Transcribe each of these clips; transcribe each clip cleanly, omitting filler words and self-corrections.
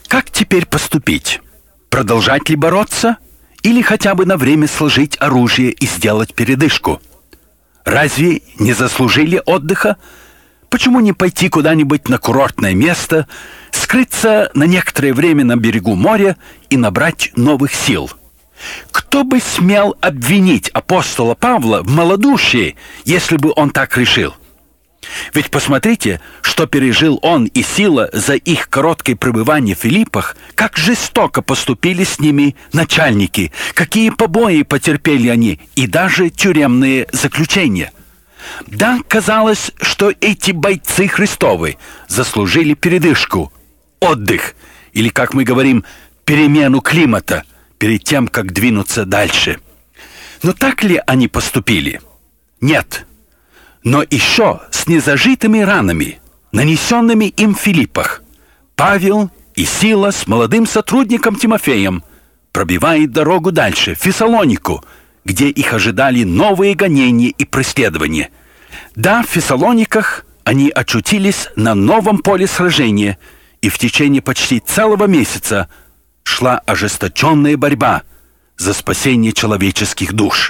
Как теперь поступить? Продолжать ли бороться? Или хотя бы на время сложить оружие и сделать передышку? Разве не заслужили отдыха? Почему не пойти куда-нибудь на курортное место, скрыться на некоторое время на берегу моря и набрать новых сил? Кто бы смел обвинить апостола Павла в малодушии, если бы он так решил? Ведь посмотрите, что пережил он и Сила за их короткое пребывание в Филиппах, как жестоко поступили с ними начальники, какие побои потерпели они и даже тюремные заключения. Да, казалось, что эти бойцы Христовы заслужили передышку, отдых, или, как мы говорим, перемену климата, перед тем, как двинуться дальше. Но так ли они поступили? Нет. Но еще с незажитыми ранами, нанесенными им в Филиппах, Павел и Сила с молодым сотрудником Тимофеем пробивают дорогу дальше, в Фессалонику, где их ожидали новые гонения и преследования. Да, в Фессалониках они очутились на новом поле сражения, и в течение почти целого месяца шла ожесточенная борьба за спасение человеческих душ.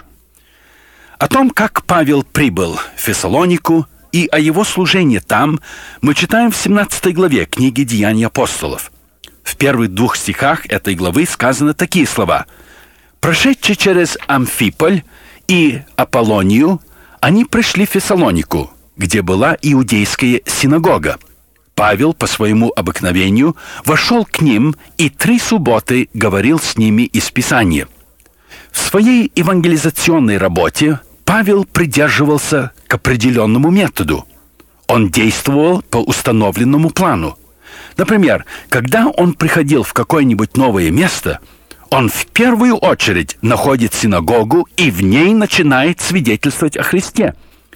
О том, как Павел прибыл в Фессалонику и о его служении там, мы читаем в 17 главе книги «Деяний апостолов». В первых 2 стихах этой главы сказаны такие слова: «Прошедшие через Амфиполь и Аполлонию, они пришли в Фессалонику, где была иудейская синагога. Павел по своему обыкновению вошел к ним и 3 субботы говорил с ними из Писания». В своей евангелизационной работе Павел придерживался к определенному методу. Он действовал по установленному плану. Например, когда он приходил в какое-нибудь новое место, он в первую очередь находит синагогу и в ней начинает свидетельствовать о Христе.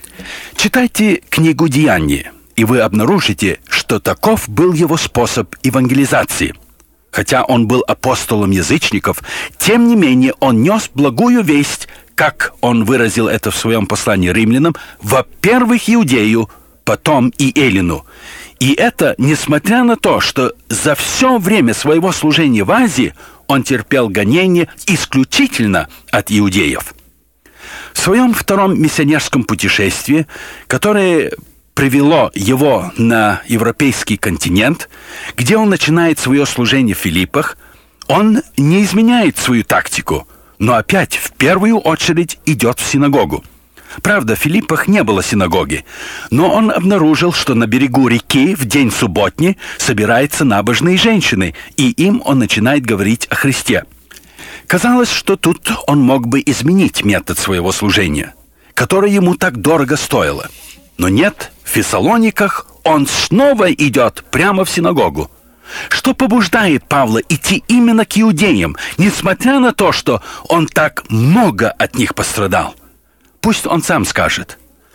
Читайте книгу «Деяний», и вы обнаружите, что таков был его способ евангелизации. Хотя он был апостолом язычников, тем не менее он нес благую весть, как он выразил это в своем послании римлянам, во-первых, Иудею, потом и Эллину. И это несмотря на то, что за все время своего служения в Азии он терпел гонения исключительно от иудеев. В своем 2-м миссионерском путешествии, которое привело его на европейский континент, где он начинает свое служение в Филиппах, он не изменяет свою тактику, но опять в первую очередь идет в синагогу. Правда, в Филиппах не было синагоги, но он обнаружил, что на берегу реки в день субботний собираются набожные женщины, и им он начинает говорить о Христе. Казалось, что тут он мог бы изменить метод своего служения, которое ему так дорого стоило. Но нет, в Фессалониках он снова идет прямо в синагогу. Что побуждает Павла идти именно к иудеям, несмотря на то, что он так много от них пострадал? Пусть он сам скажет: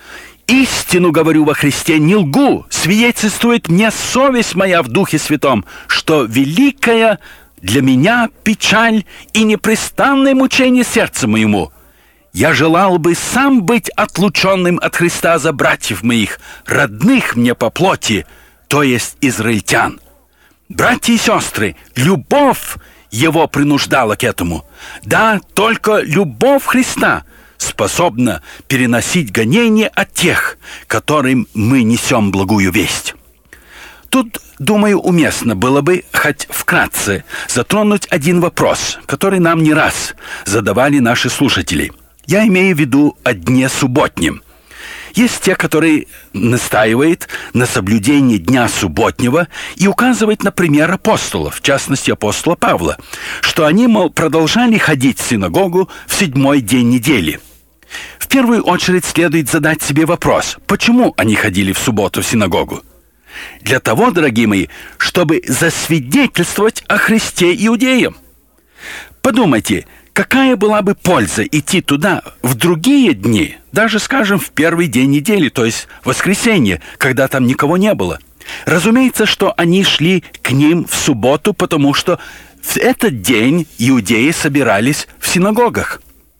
«Истину говорю во Христе, не лгу, свидетельствует мне совесть моя в Духе Святом, что великая для меня печаль и непрестанное мучение сердцу моему. Я желал бы сам быть отлученным от Христа за братьев моих, родных мне по плоти, то есть израильтян. Братья и сестры, любовь его принуждала к этому. Да, только любовь Христа способна переносить гонения от тех, которым мы несем благую весть». Тут, думаю, уместно было бы хоть вкратце затронуть один вопрос, который нам не раз задавали наши слушатели. Я имею в виду о дне субботнем. Есть те, которые настаивают на соблюдении дня субботнего и указывают на пример апостолов, в частности апостола Павла, что они, мол, продолжали ходить в синагогу в 7-й день недели. В первую очередь следует задать себе вопрос, почему они ходили в субботу в синагогу? Для того, дорогие мои, чтобы засвидетельствовать о Христе иудеям. Подумайте, какая была бы польза идти туда в другие дни, даже, скажем, в первый день недели, то есть воскресенье, когда там никого не было? Разумеется, что они шли к ним в субботу, потому что в этот день иудеи собирались в синагогах.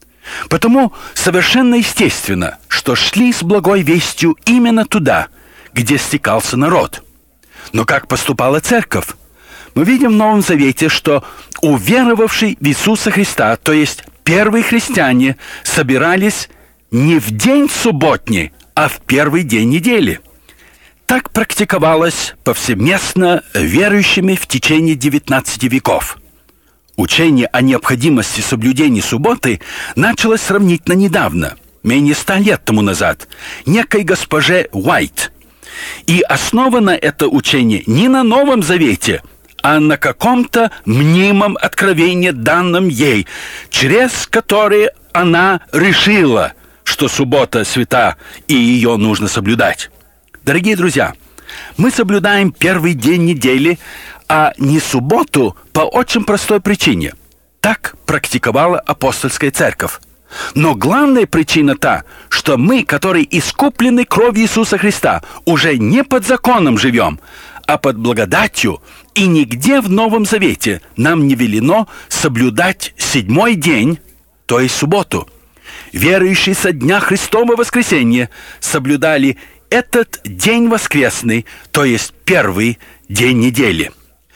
Потому совершенно естественно, что шли с благой вестью именно туда, где стекался народ. Но как поступала церковь? Мы видим в Новом Завете, что уверовавшие в Иисуса Христа, то есть первые христиане, собирались не в день субботний, а в первый день недели. Так практиковалось повсеместно верующими в течение 19 веков. Учение о необходимости соблюдения субботы началось сравнительно недавно, менее 100 лет тому назад, некой госпоже Уайт. И основано это учение не на Новом Завете, а на каком-то мнимом откровении, данном ей, через которое она решила, что суббота свята и ее нужно соблюдать. Дорогие друзья, мы соблюдаем первый день недели, а не субботу по очень простой причине. Так практиковала апостольская церковь. Но главная причина та, что мы, которые искуплены кровью Иисуса Христа, уже не под законом живем, а под благодатью, и нигде в Новом Завете нам не велено соблюдать седьмой день, то есть субботу. Верующие со дня Христова воскресения соблюдали этот день воскресный, то есть первый день недели.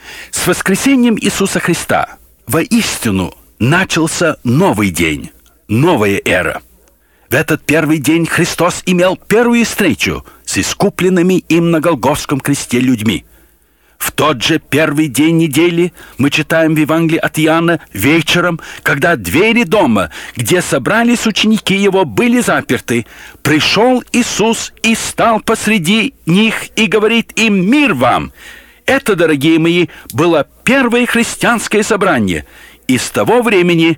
С воскресением Иисуса Христа воистину начался новый день, новая эра. В этот первый день Христос имел первую встречу с искупленными им на Голгофском кресте людьми. В тот же первый день недели мы читаем в Евангелии от Иоанна вечером, когда двери дома, где собрались ученики его, были заперты, пришел Иисус и стал посреди них и говорит им: «Мир вам!» Это, дорогие мои, было первое христианское собрание. И с того времени,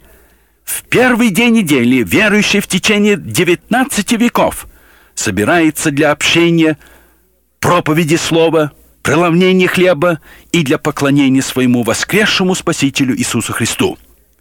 в первый день недели, верующий в течение 19 веков собирается для общения, проповеди слова, преломления хлеба и для поклонения своему воскресшему Спасителю Иисусу Христу.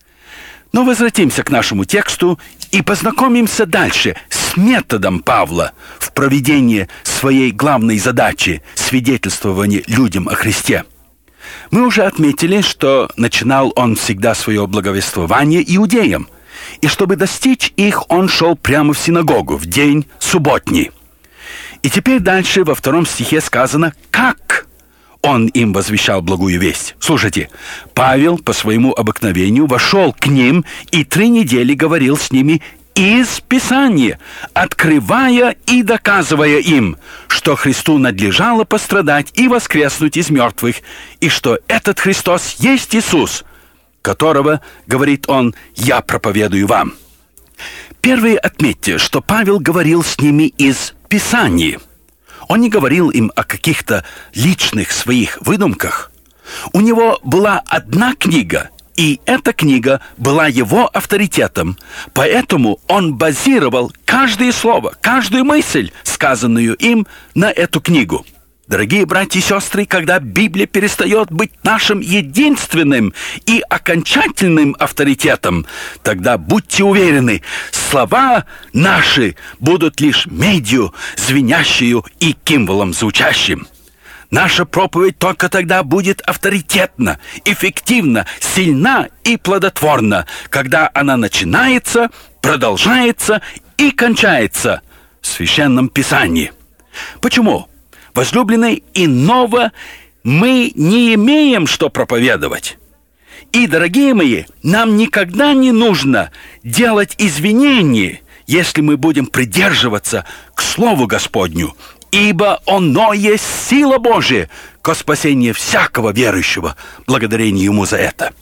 Но возвратимся к нашему тексту и познакомимся дальше с методом Павла в проведении своей главной задачи – свидетельствования людям о Христе. Мы уже отметили, что начинал он всегда свое благовествование иудеям, и чтобы достичь их, он шел прямо в синагогу в день субботний. И теперь дальше во 2 стихе сказано, как он им возвещал благую весть. Слушайте, Павел по своему обыкновению вошел к ним и 3 недели говорил с ними из Писания, открывая и доказывая им, что Христу надлежало пострадать и воскреснуть из мертвых, и что этот Христос есть Иисус, которого, говорит он, я проповедую вам. Первое отметьте, что Павел говорил с ними из Писания. Он не говорил им о каких-то личных своих выдумках. У него была одна книга, и эта книга была его авторитетом, поэтому он базировал каждое слово, каждую мысль, сказанную им, на эту книгу. Дорогие братья и сестры, когда Библия перестает быть нашим единственным и окончательным авторитетом, тогда будьте уверены, слова наши будут лишь медью, звенящую и кимволом звучащим. Наша проповедь только тогда будет авторитетна, эффективна, сильна и плодотворна, когда она начинается, продолжается и кончается в Священном Писании. Почему? Возлюбленные, иного мы не имеем, что проповедовать. И, дорогие мои, нам никогда не нужно делать извинения, если мы будем придерживаться к Слову Господню, ибо оно есть сила Божия ко спасению всякого верующего, благодарение Ему за это.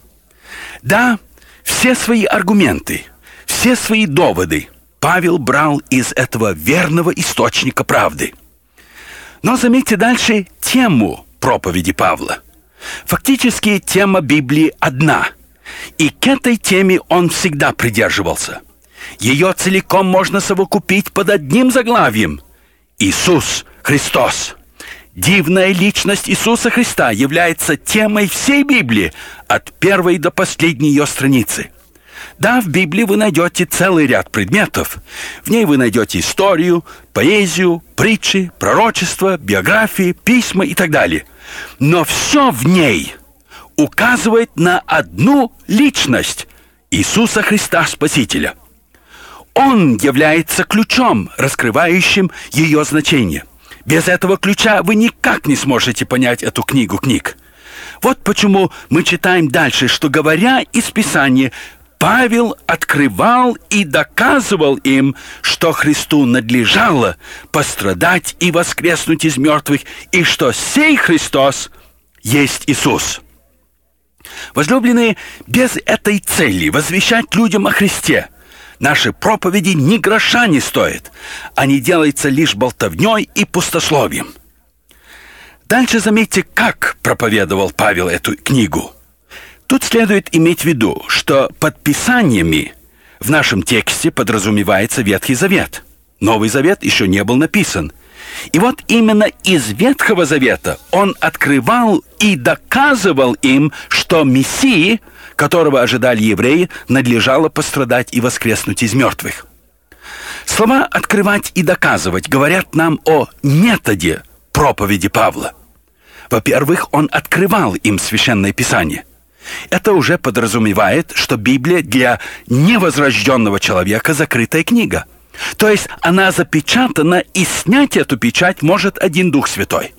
Да, все свои аргументы, все свои доводы Павел брал из этого верного источника правды. Но заметьте дальше тему проповеди Павла. Фактически тема Библии одна, и к этой теме он всегда придерживался. Ее целиком можно совокупить под одним заглавием – Иисус Христос. Дивная личность Иисуса Христа является темой всей Библии от первой до последней ее страницы. Да, в Библии вы найдете целый ряд предметов. В ней вы найдете историю, поэзию, притчи, пророчества, биографии, письма и так далее. Но все в ней указывает на одну личность – Иисуса Христа Спасителя. Он является ключом, раскрывающим ее значение. Без этого ключа вы никак не сможете понять эту книгу книг. Вот почему мы читаем дальше, что, говоря из Писания, Павел открывал и доказывал им, что Христу надлежало пострадать и воскреснуть из мертвых, и что сей Христос есть Иисус. Возлюбленные, без этой цели возвещать людям о Христе наши проповеди ни гроша не стоят. Они делаются лишь болтовней и пустословием. Дальше заметьте, как проповедовал Павел эту книгу. Тут следует иметь в виду, что под Писаниями в нашем тексте подразумевается Ветхий Завет. Новый Завет еще не был написан. И вот именно из Ветхого Завета он открывал и доказывал им, что Мессии, которого ожидали евреи, надлежало пострадать и воскреснуть из мертвых. Слова «открывать» и «доказывать» говорят нам о методе проповеди Павла. Во-первых, он открывал им Священное Писание. Это уже подразумевает, что Библия для невозрожденного человека закрытая книга. То есть она запечатана, и снять эту печать может один Дух Святой.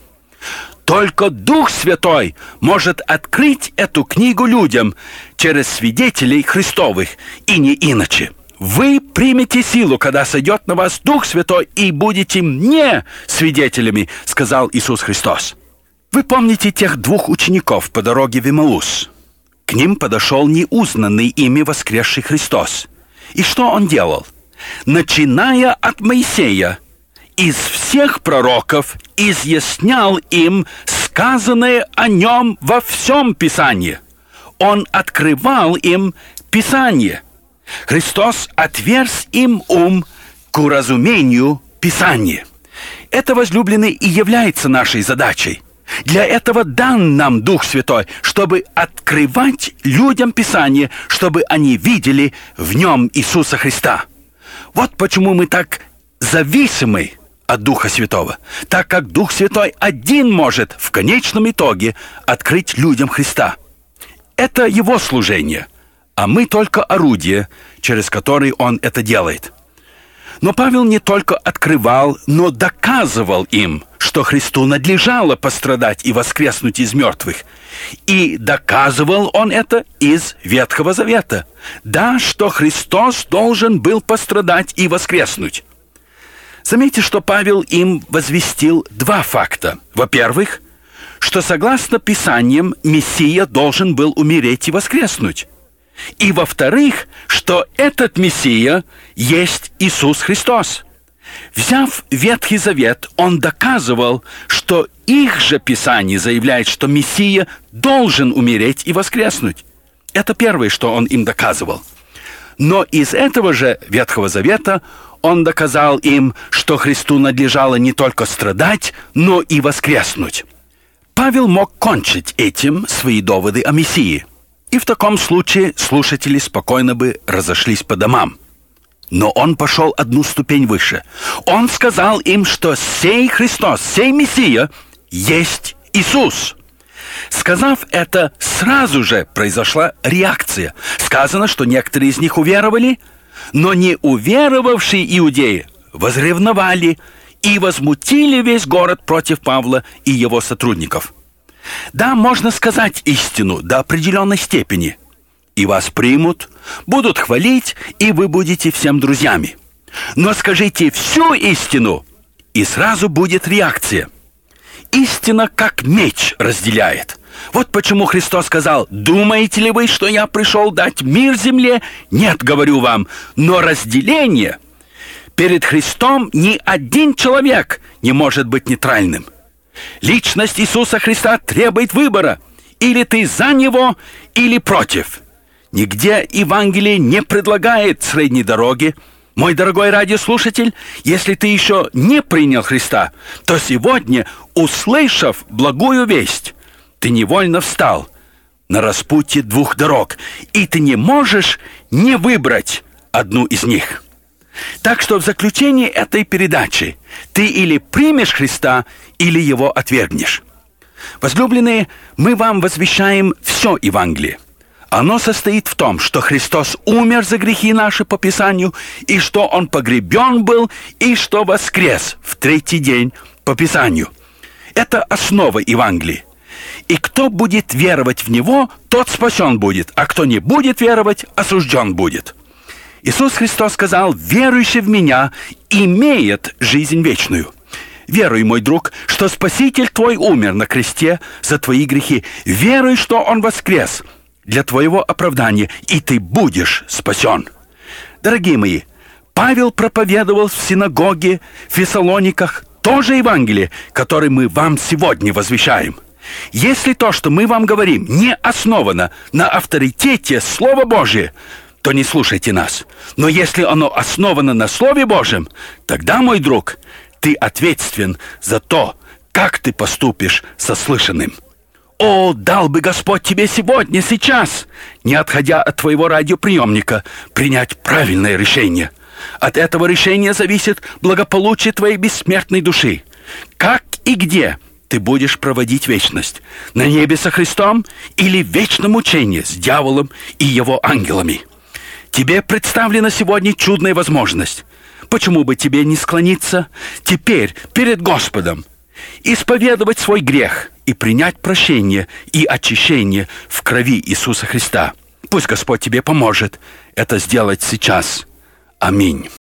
Только Дух Святой может открыть эту книгу людям через свидетелей Христовых, и не иначе. Вы примете силу, когда сойдет на вас Дух Святой, и будете мне свидетелями, сказал Иисус Христос. Вы помните тех двух учеников по дороге в Эмаус? К ним подошел неузнанный ими воскресший Христос. И что он делал? Начиная от Моисея, из всех пророков изъяснял им сказанное о нем во всем Писании. Он открывал им Писание. Христос отверз им ум к уразумению Писания. Это, возлюбленные, и является нашей задачей. Для этого дан нам Дух Святой, чтобы открывать людям Писание, чтобы они видели в нем Иисуса Христа. Вот почему мы так зависимы от Духа Святого, так как Дух Святой один может в конечном итоге открыть людям Христа. Это Его служение, а мы только орудие, через которое Он это делает. Но Павел не только открывал, но доказывал им, что Христу надлежало пострадать и воскреснуть из мертвых. И доказывал он это из Ветхого Завета. Да, что Христос должен был пострадать и воскреснуть. Заметьте, что Павел им возвестил два факта. Во-первых, что согласно Писаниям Мессия должен был умереть и воскреснуть. И во-вторых, что этот Мессия есть Иисус Христос. Взяв Ветхий Завет, он доказывал, что их же Писание заявляет, что Мессия должен умереть и воскреснуть. Это первое, что он им доказывал. Но из этого же Ветхого Завета он доказал им, что Христу надлежало не только страдать, но и воскреснуть. Павел мог кончить этим свои доводы о Мессии. И в таком случае слушатели спокойно бы разошлись по домам. Но он пошел одну ступень выше. Он сказал им, что сей Христос, сей Мессия, есть Иисус. Сказав это, сразу же произошла реакция. Сказано, что некоторые из них уверовали, но не уверовавшие иудеи возревновали и возмутили весь город против Павла и его сотрудников. Да, можно сказать истину до определенной степени. И вас примут, будут хвалить, и вы будете всем друзьями. Но скажите всю истину, и сразу будет реакция. Истина как меч разделяет. Вот почему Христос сказал: «Думаете ли вы, что я пришел дать мир земле? Нет, говорю вам, но разделение. Перед Христом ни один человек не может быть нейтральным. Личность Иисуса Христа требует выбора. Или ты за Него, или против. Нигде Евангелие не предлагает средней дороги. Мой дорогой радиослушатель, если ты еще не принял Христа, то сегодня, услышав благую весть, ты невольно встал на распутье двух дорог, и ты не можешь не выбрать одну из них. Так что в заключении этой передачи ты или примешь Христа, или Его отвергнешь. Возлюбленные, мы вам возвещаем все Евангелие. Оно состоит в том, что Христос умер за грехи наши по Писанию, и что Он погребен был, и что воскрес в третий день по Писанию. Это основа Евангелия. И кто будет веровать в Него, тот спасен будет, а кто не будет веровать, осужден будет. Иисус Христос сказал: верующий в Меня имеет жизнь вечную. Веруй, мой друг, что Спаситель твой умер на кресте за твои грехи. Веруй, что Он воскрес для твоего оправдания, и ты будешь спасен. Дорогие мои, Павел проповедовал в синагоге в Фессалониках то же Евангелие, которое мы вам сегодня возвещаем. Если то, что мы вам говорим, не основано на авторитете Слова Божия, то не слушайте нас. Но если оно основано на Слове Божьем, тогда, мой друг, ты ответственен за то, как ты поступишь со слышанным. О, дал бы Господь тебе сегодня, сейчас, не отходя от твоего радиоприемника, принять правильное решение. От этого решения зависит благополучие твоей бессмертной души. Как и где ты будешь проводить вечность? На небе со Христом или в вечном мучении с дьяволом и его ангелами? Тебе представлена сегодня чудная возможность. Почему бы тебе не склониться теперь перед Господом, исповедовать свой грех и принять прощение и очищение в крови Иисуса Христа? Пусть Господь тебе поможет это сделать сейчас. Аминь.